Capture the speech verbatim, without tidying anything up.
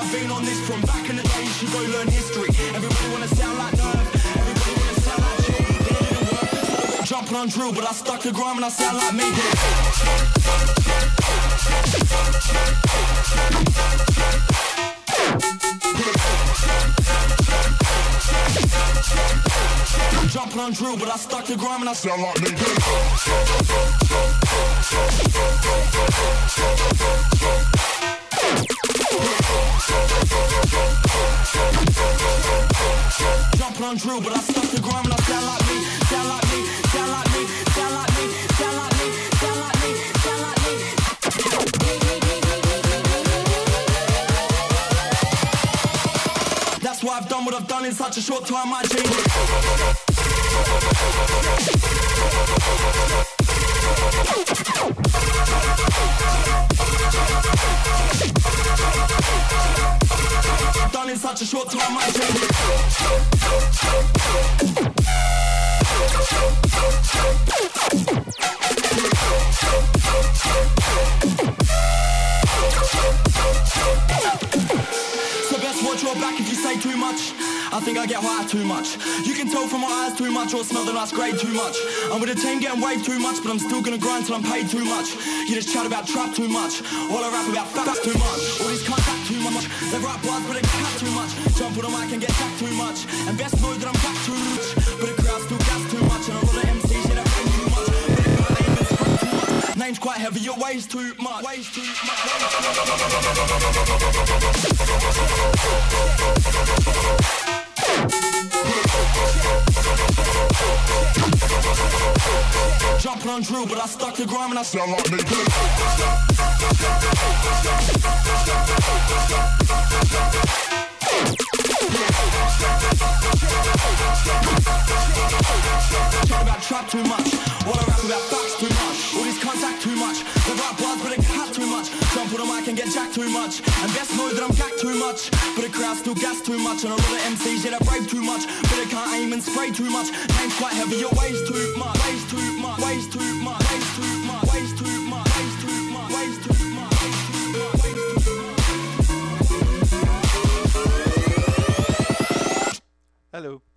I've been on this from back in the day. You should go learn history. Everybody wanna sound like Nerve. Everybody wanna sound like Chill. But it didn't work. So I got jumping on drill, but I stuck to grime and I sound like me. Jumping on drill, but I stuck to grime and I sound like me. Jumping on drill, but I stuck to grime and I sound like me. Sound like me, sound like me, sound like me, sound like me, sound like me, sound like me. That's why I've done what I've done in such a short time, my G. Done in such a short time, my G. So best watch your back if you say too much. I think I get high too much. You can tell from my eyes too much or smell the nice grade too much. I'm with a team getting waved too much, but I'm still gonna grind till I'm paid too much. You just chat about trap too much, while I rap about facts too much. All these cunts act too much. They write bars but they cat too much. Jump on the mic and get jacked too much. And best know that I'm back too much, but the crowd still gas too much. And a lot of M Cs shit that bang too much, but they got aim and spray too much. Name's quite heavy, your weighs too much. Weighs too much. Jumping on drill, but I stuck to grime and I sound like me. Chat about trap too much, while I rap about facts too much. All these cunts act too much. They write bars but they cat too much. Jump on the mic and get jacked too much. And best know that I'm gacked too much, but the crowd still gas too much. And a lot of M Cs, yeah, they brave too much, but they can't aim and spray too much. Name's quite heavy, your weighs too much. Weighs too much, weighs too much, weighs too much, weighs too much, weighs too much, weighs too much, weighs too much. Hello.